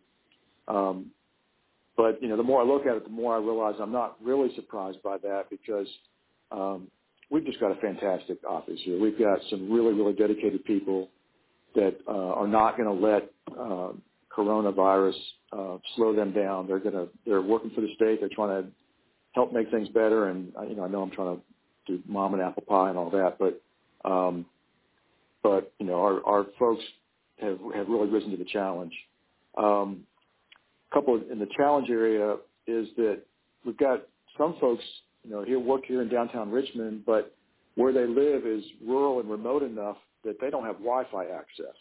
But the more I look at it, the more I realize I'm not really surprised by that, because we've just got a fantastic office here. We've got some really, really dedicated people that are not going to let coronavirus slow them down. They're working for the state. They're trying to help make things better. And I know I'm trying to do mom and apple pie and all that, but our folks have really risen to the challenge. Couple in the challenge area is that we've got some folks, work here in downtown Richmond, but where they live is rural and remote enough that they don't have Wi-Fi access.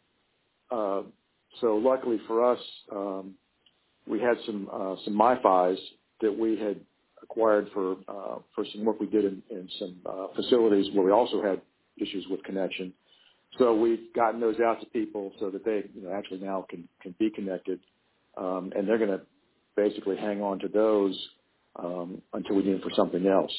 So luckily for us, we had some MiFis that we had acquired for some work we did in some facilities where we also had issues with connection. So we've gotten those out to people so that they actually now can be connected. And they're going to basically hang on to those until we need them for something else.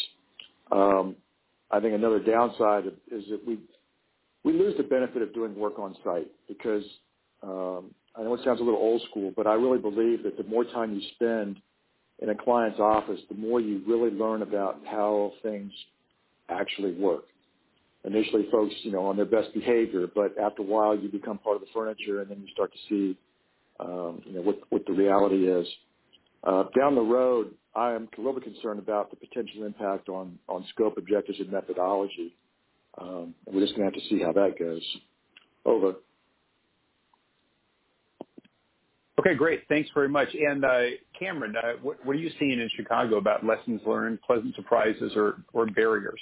I think another downside is that we lose the benefit of doing work on site, because I know it sounds a little old school, but I really believe that the more time you spend in a client's office, the more you really learn about how things actually work. Initially, folks, on their best behavior, but after a while, you become part of the furniture, and then you start to see what the reality is. Down the road, I am a little bit concerned about the potential impact on scope, objectives, and methodology. And we're just going to have to see how that goes. Over. Okay, great. Thanks very much. And Cameron, what are you seeing in Chicago about lessons learned, pleasant surprises, or barriers?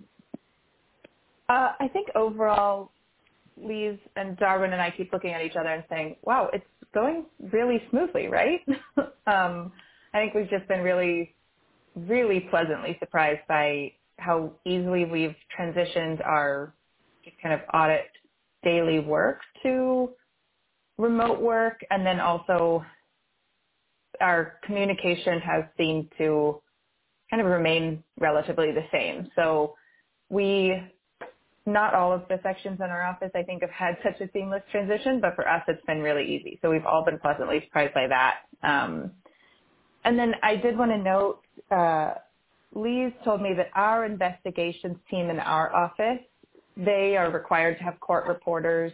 I think overall, Lise and Darwin and I keep looking at each other and saying, wow, it's going really smoothly, right? I think we've just been really, really pleasantly surprised by how easily we've transitioned our just kind of audit daily work to remote work. And then also our communication has seemed to kind of remain relatively the same. So not all of the sections in our office, I think, have had such a seamless transition, but for us, it's been really easy. So we've all been pleasantly surprised by that. And then I did want to note, Lise told me that our investigations team in our office, they are required to have court reporters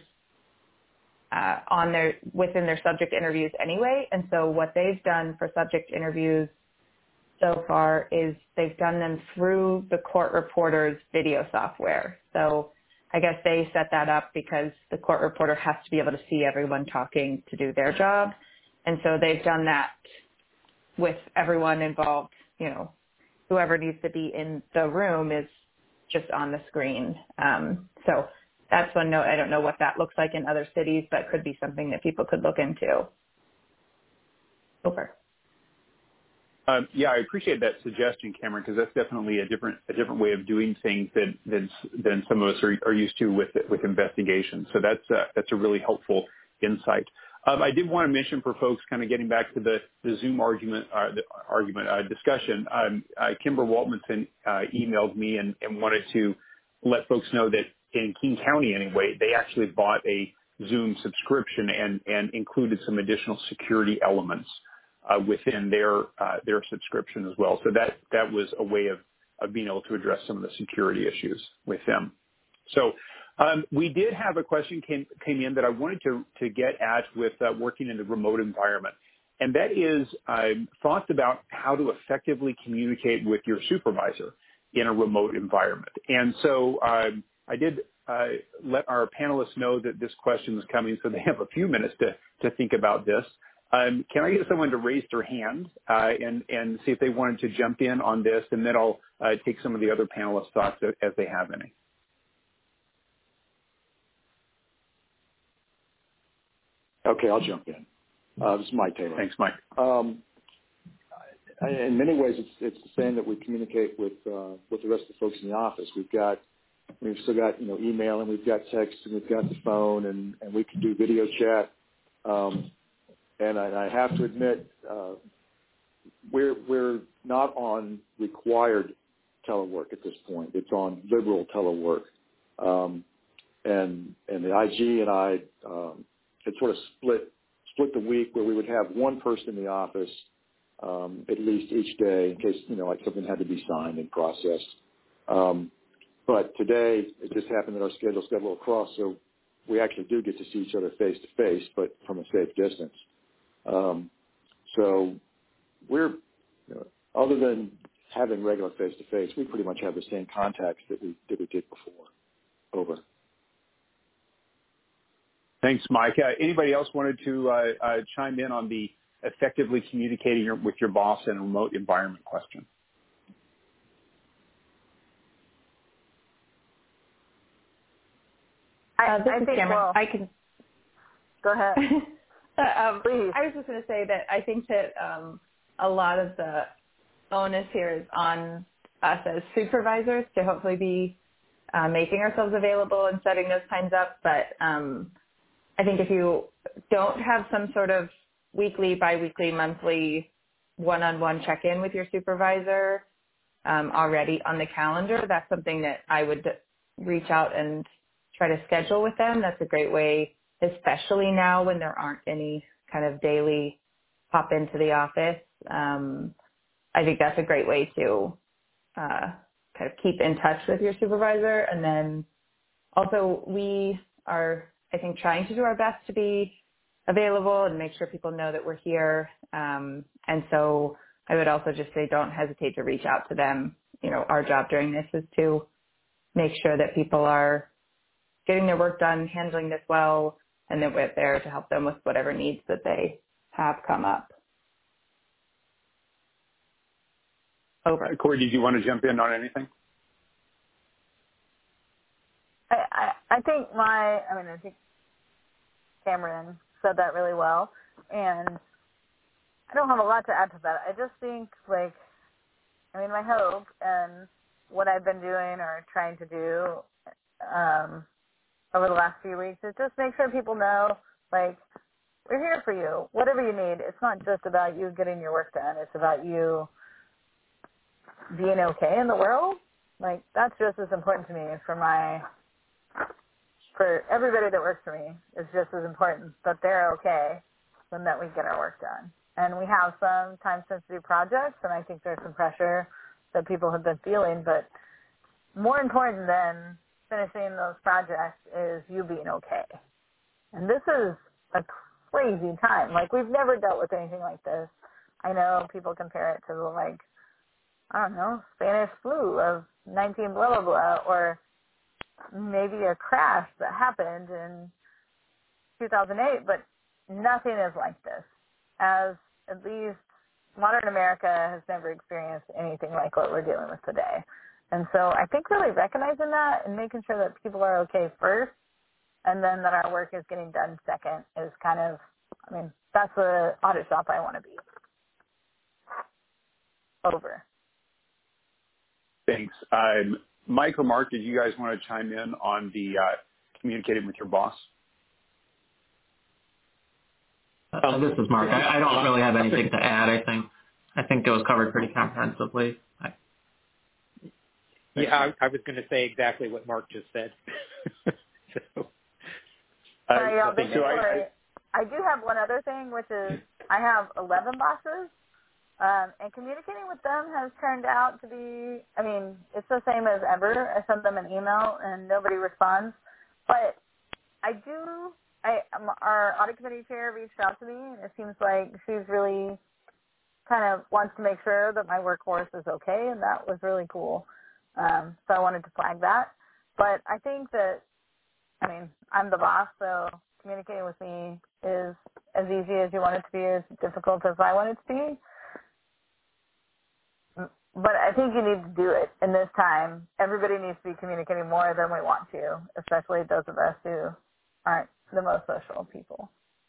within their subject interviews anyway. And so what they've done for subject interviews so far is they've done them through the court reporter's video software. So I guess they set that up because the court reporter has to be able to see everyone talking to do their job. And so they've done that with everyone involved, whoever needs to be in the room is just on the screen. So that's one note. I don't know what that looks like in other cities, but could be something that people could look into. Over. Yeah, I appreciate that suggestion, Cameron, because that's definitely a different way of doing things than some of us are used to with investigations. So that's a really helpful insight. I did want to mention for folks, kind of getting back to the Zoom discussion. Kimber Waltmanson emailed me and wanted to let folks know that in King County, anyway, they actually bought a Zoom subscription and included some additional security elements. within their subscription as well. So that was a way of being able to address some of the security issues with them. So we did have a question came in that I wanted to get at with working in a remote environment, and that is thoughts about how to effectively communicate with your supervisor in a remote environment. And so I did let our panelists know that this question was coming, so they have a few minutes to think about this. Can I get someone to raise their hand and see if they wanted to jump in on this, and then I'll take some of the other panelists' thoughts as they have any. Okay, I'll jump in. This is Mike Taylor. Thanks, Mike. In many ways, it's the same that we communicate with the rest of the folks in the office. We've still got email, and we've got text, and we've got the phone, and we can do video chat. And I have to admit, we're not on required telework at this point. It's on liberal telework, and the IG and I had sort of split the week where we would have one person in the office at least each day in case like something had to be signed and processed. But today it just happened that our schedules got a little crossed, so we actually do get to see each other face to face, but from a safe distance. So we're, other than having regular face-to-face, we pretty much have the same contacts that we did before. Over. Thanks, Mike. Anybody else wanted to chime in on the effectively communicating with your boss in a remote environment question? This is Cameron. I can go ahead. Please. I was just going to say that I think that a lot of the onus here is on us as supervisors to hopefully be making ourselves available and setting those times up. But I think if you don't have some sort of weekly, biweekly, monthly, one-on-one check-in with your supervisor already on the calendar, that's something that I would reach out and try to schedule with them. That's a great way, especially now when there aren't any kind of daily pop into the office. I think that's a great way to kind of keep in touch with your supervisor. And then also we are, I think, trying to do our best to be available and make sure people know that we're here. And so I would also just say don't hesitate to reach out to them. Our job during this is to make sure that people are getting their work done, handling this well, and that we're there to help them with whatever needs that they have come up. Over. Corey, did you want to jump in on anything? I think Cameron said that really well, and I don't have a lot to add to that. I just think, my hope and what I've been doing or trying to do over the last few weeks is just make sure people know, we're here for you, whatever you need. It's not just about you getting your work done. It's about you being okay in the world. That's just as important to me for everybody that works for me. It's just as important that they're okay than that we get our work done. And we have some time-sensitive projects, and I think there's some pressure that people have been feeling. But more important than finishing those projects is you being okay. And this is a crazy time. We've never dealt with anything like this. I know people compare it to the, Spanish flu of 19 blah, blah, blah, or maybe a crash that happened in 2008, but nothing is like this. As at least modern America has never experienced anything like what we're dealing with today. And so I think really recognizing that and making sure that people are okay first, and then that our work is getting done second is kind of, that's the audit shop I want to be. Over. Thanks. Mike or Mark, did you guys want to chime in on the communicating with your boss? This is Mark. I don't really have anything to add. I think it was covered pretty comprehensively. Yeah, I was going to say exactly what Mark just said. I do have one other thing, which is I have 11 bosses, and communicating with them has turned out to be, I mean, it's the same as ever. I send them an email and nobody responds. But our audit committee chair reached out to me, and it seems like she's really kind of wants to make sure that my workforce is okay, and that was really cool. So I wanted to flag that. But I think that, I mean, I'm the boss, so communicating with me is as easy as you want it to be, as difficult as I want it to be. But I think you need to do it in this time. Everybody needs to be communicating more than we want to, especially those of us who aren't the most social people.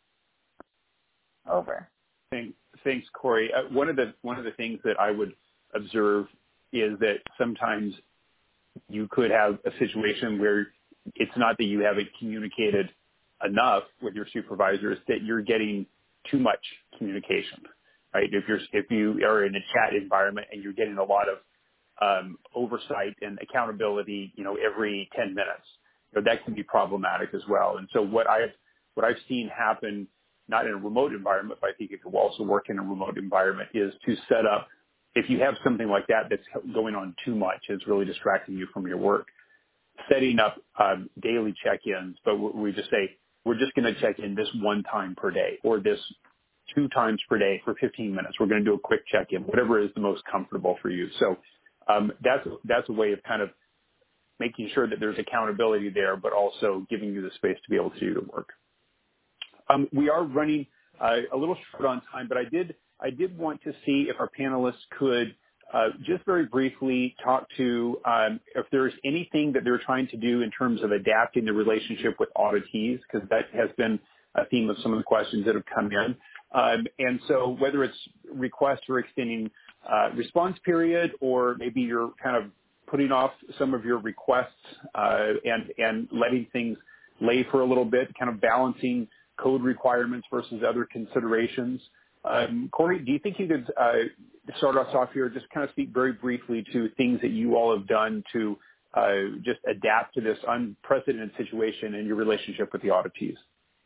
Over. Thanks, Corey. One of the things that I would observe is that sometimes you could have a situation where it's not that you haven't communicated enough with your supervisors, that you're getting too much communication, right? If you are in a chat environment and you're getting a lot of oversight and accountability, every 10 minutes, that can be problematic as well. And so what I've seen happen, not in a remote environment, but I think it could also work in a remote environment, is to set up, if you have something like that that's going on too much, it's really distracting you from your work, setting up daily check-ins, but we just say, we're just going to check in this one time per day, or this 2 times per day for 15 minutes. We're going to do a quick check-in, whatever is the most comfortable for you. So that's a way of kind of making sure that there's accountability there, but also giving you the space to be able to do the work. We are running a little short on time, but I did want to see if our panelists could just very briefly talk to if there's anything that they're trying to do in terms of adapting the relationship with auditees, because that has been a theme of some of the questions that have come in. And so whether it's requests for extending response period, or maybe you're kind of putting off some of your requests and letting things lay for a little bit, kind of balancing code requirements versus other considerations. Corey, do you think you could start us off here, just kind of speak very briefly to things that you all have done to just adapt to this unprecedented situation in your relationship with the auditees?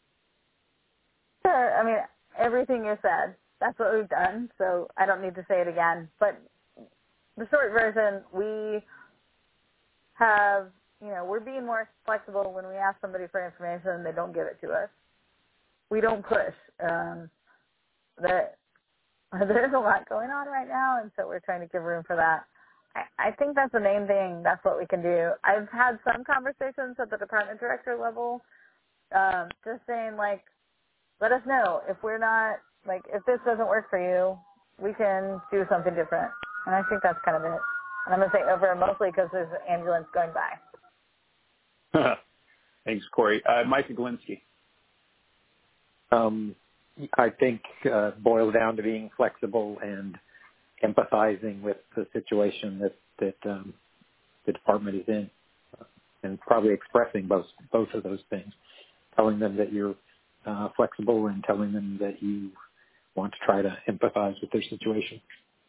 Sure. I mean, everything you said, that's what we've done, so I don't need to say it again. But the short version, we have, we're being more flexible when we ask somebody for information and they don't give it to us. We don't push. There's a lot going on right now, and so we're trying to give room for that. I think that's the main thing. That's what we can do. I've had some conversations at the department director level, just saying, like, let us know if we're not, like, if this doesn't work for you, we can do something different. And I think that's kind of it. And I'm going to say over mostly because there's an ambulance going by. Thanks, Corey. Micah Galinsky. I think boils down to being flexible and empathizing with the situation that the department is in, and probably expressing both of those things, telling them that you're flexible and telling them that you want to try to empathize with their situation.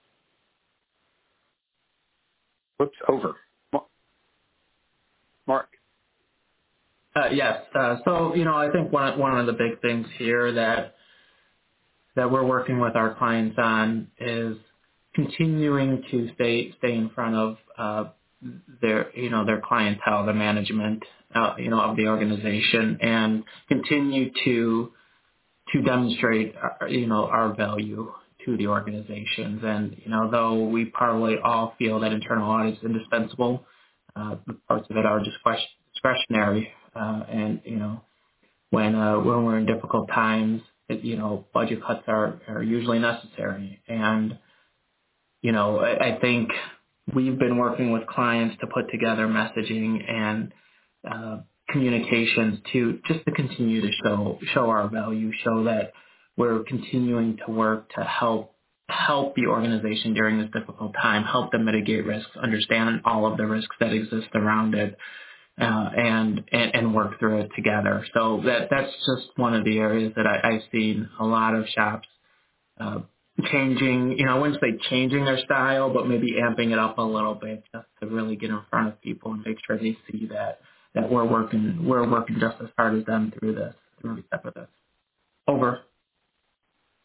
Whoops, over. Mark. Yes. So, I think one of the big things here that we're working with our clients on is continuing to stay in front of their clientele, the management, of the organization, and continue to demonstrate, our value to the organizations. And, though we probably all feel that internal audit is indispensable, parts of it are discretionary. And, when we're in difficult times, budget cuts are usually necessary. And, I think we've been working with clients to put together messaging and communications to continue to show our value, show that we're continuing to work to help the organization during this difficult time, help them mitigate risks, understand all of the risks that exist around it, and work through it together. So that's just one of the areas that I've seen a lot of shops changing, I wouldn't say changing their style, but maybe amping it up a little bit just to really get in front of people and make sure they see that we're working just as hard as them through every step of this. Over.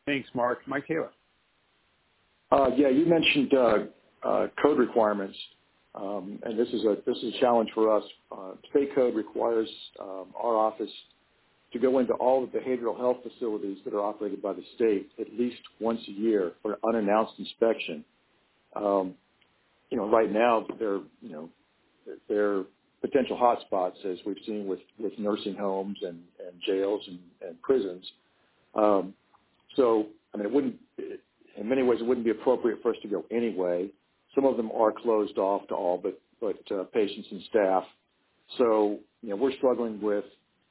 Thanks, Mark. Mike Taylor. Yeah, you mentioned code requirements, and this is a challenge for us. State code requires our office to go into all the behavioral health facilities that are operated by the state at least once a year for an unannounced inspection. Right now they're potential hotspots, as we've seen with nursing homes and jails and prisons. So, in many ways, it wouldn't be appropriate for us to go anyway. Some of them are closed off to all but patients and staff. So, we're struggling with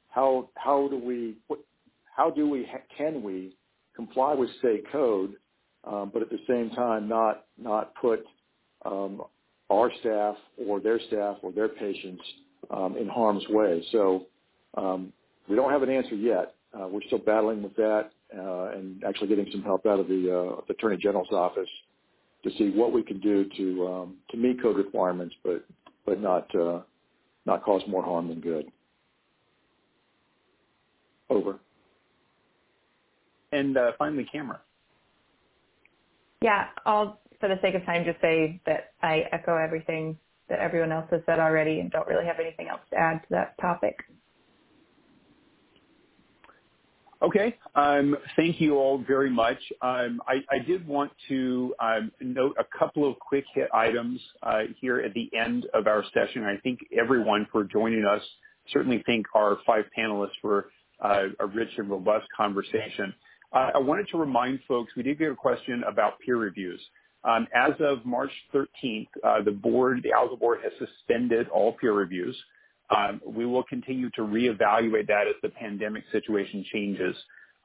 can we comply with state code, but at the same time not put our staff or their patients in harm's way. So we don't have an answer yet. We're still battling with that and actually getting some help out of the Attorney General's office to see what we can do to meet code requirements, but not cause more harm than good. Over. And finally, Cameron. Yeah, I'll, for the sake of time, just say that I echo everything that everyone else has said already and don't really have anything else to add to that topic. Okay. Thank you all very much. I did want to note a couple of quick hit items here at the end of our session. I thank everyone for joining us. Certainly thank our 5 panelists for a rich and robust conversation. I wanted to remind folks, we did get a question about peer reviews. As of March 13th, the ALGA board has suspended all peer reviews. We will continue to reevaluate that as the pandemic situation changes.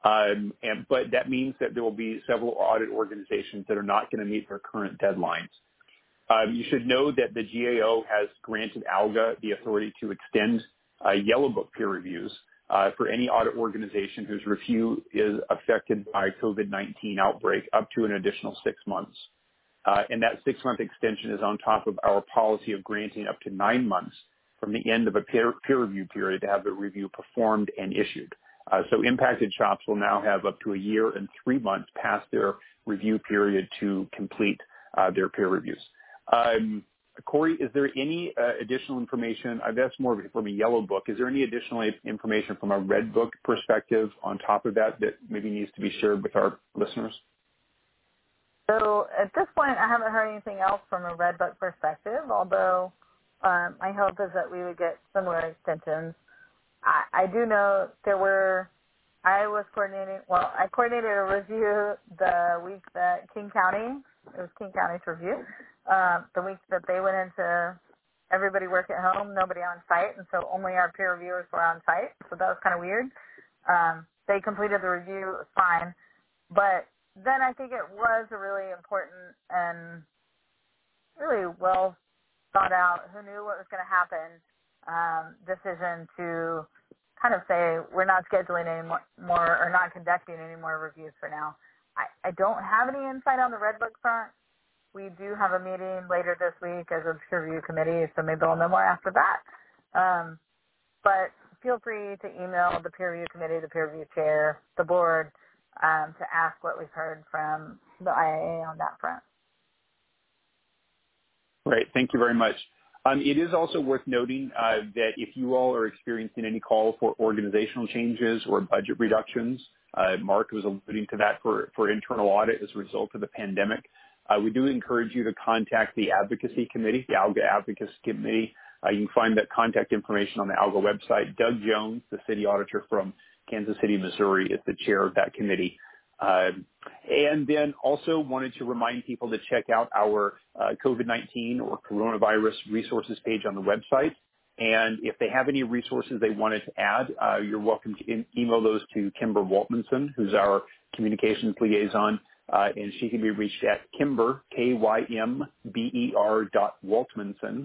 But that means that there will be several audit organizations that are not going to meet their current deadlines. You should know that the GAO has granted ALGA the authority to extend Yellow Book peer reviews for any audit organization whose review is affected by COVID-19 outbreak up to an additional 6 months. And that 6-month extension is on top of our policy of granting up to 9 months from the end of a peer review period to have the review performed and issued. So impacted shops will now have up to a year and 3 months past their review period to complete their peer reviews. Corey, is there any additional information? That's more from a Yellow Book. Is there any additional information from a Red Book perspective on top of that maybe needs to be shared with our listeners? So at this point, I haven't heard anything else from a Red Book perspective, although my hope is that we would get similar extensions. I do know I coordinated a review the week that King County's review, the week that they went into everybody work at home, nobody on site, and so only our peer reviewers were on site, so that was kind of weird. They completed the review, it was fine, but then I think it was a really important and really well thought out, who knew what was going to happen, decision to kind of say we're not scheduling any more or not conducting any more reviews for now. I don't have any insight on the Red Book front. We do have a meeting later this week as a peer review committee, so maybe I'll know more after that. But feel free to email the peer review committee, the peer review chair, the board, to ask what we've heard from the IAA on that front. Great. Thank you very much. It is also worth noting that if you all are experiencing any call for organizational changes or budget reductions, Mark was alluding to that for internal audit as a result of the pandemic, we do encourage you to contact the advocacy committee, the ALGA advocacy committee. You can find that contact information on the ALGA website. Doug Jones, the city auditor from Kansas City, Missouri, is the chair of that committee. And then also wanted to remind people to check out our COVID-19 or coronavirus resources page on the website. And if they have any resources they wanted to add, you're welcome to email those to Kimber Waltmanson, who's our communications liaison. And she can be reached at Kimber, KYMBER .Waltmanson,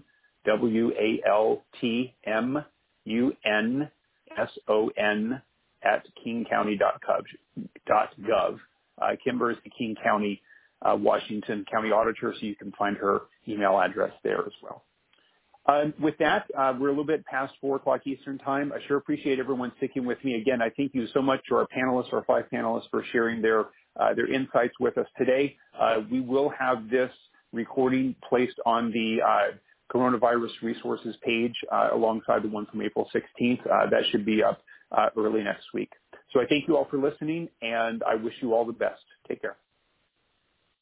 WALTMUNSON at kingcounty.gov. Kimber is the King County, Washington County Auditor, so you can find her email address there as well. With that, we're a little bit past 4 o'clock Eastern time. I sure appreciate everyone sticking with me. Again, I thank you so much to our panelists, our 5 panelists, for sharing their their insights with us today. We will have this recording placed on the Coronavirus Resources page alongside the one from April 16th. That should be up early next week. So I thank you all for listening, and I wish you all the best. Take care.